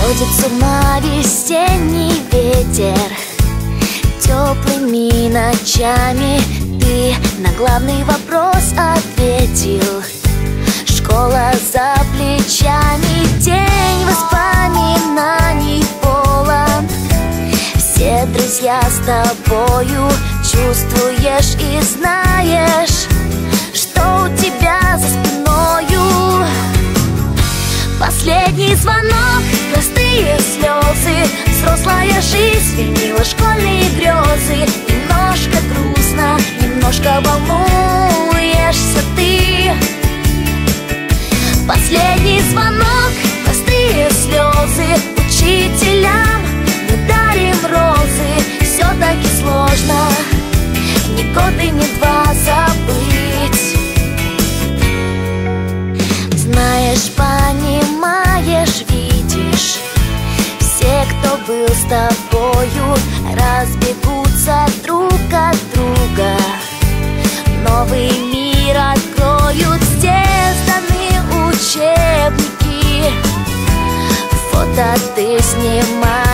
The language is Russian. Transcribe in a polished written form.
Сводит с ума весенний ветер. Теплыми ночами ты на главный вопрос ответил. Школа за плечами, день воспоминаний полон. Все друзья с тобою, чувствуешь и знаешь, что у тебя за спиною. Последний звонок, простые слезы, взрослая жизнь сменила школьные грезы. Немножко грустно, немножко волнуешься ты. Последний звонок, простые слезы, учителям мы дарим розы. Все-таки сложно ни год и ни два забыть. Знаешь, понимаешь, видишь, все, кто был с тобою, разбегутся друг от друга. Новый мир откроют, здесь даны учебники. Фото ты снимаешь.